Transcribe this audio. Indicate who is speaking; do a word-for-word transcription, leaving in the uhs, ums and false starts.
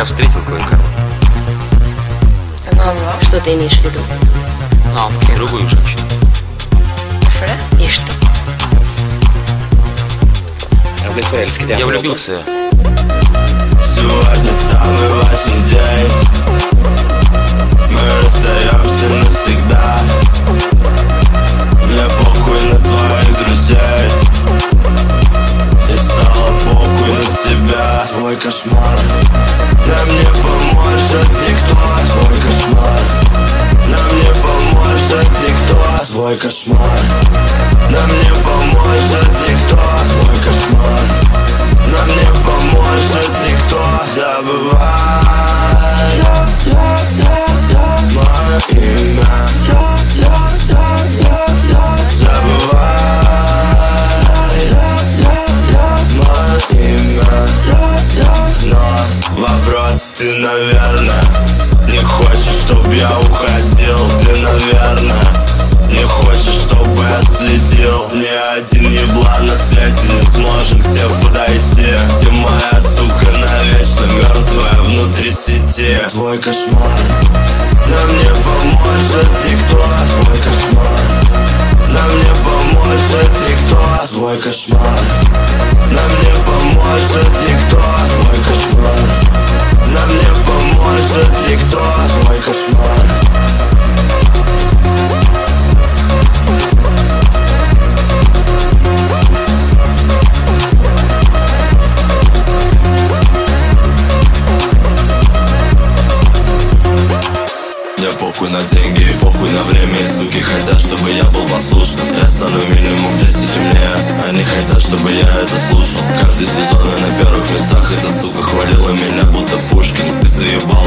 Speaker 1: Я встретил кое-кого.
Speaker 2: Ну, что ты имеешь в виду?
Speaker 1: А, другую женщину.
Speaker 2: И что?
Speaker 1: Я влюбился.
Speaker 3: Сегодня самый важный день. Мы расстаемся навсегда. Мне похуй на твоих друзей. И стало похуй на тебя. Твой кошмар нам не поможет никто. Твой кошмар нам не поможет никто. Твой кошмар нам не поможет никто. Твой кошмар нам не поможет никто. Забывай я, я, я, я, мое имя. Я, я, я, я, я. Забывай я, я, я, мое имя. Я, я. Но вопрос, ты, наверное, не хочешь, чтоб я уходил. Ты, наверное, не хочешь, чтобы я следил. Ни один еблан на свете не сможет к тебе подойти. Ты моя сука навечно мертвая внутри сети. Твой кошмар нам не поможет никто. Твой кошмар нам не поможет никто. Твой кошмар нам не поможет никто. Твой кошмар нам не поможет никто. Твой кошмар. Мне похуй на деньги, похуй на время. И суки хотят, чтобы я был послушным. Я стану минимум десять умнее. Они хотят, чтобы я это слушал. Каждый сезон я на первых местах. Эта сука хвалила меня, будто Пушкин. Ты заебал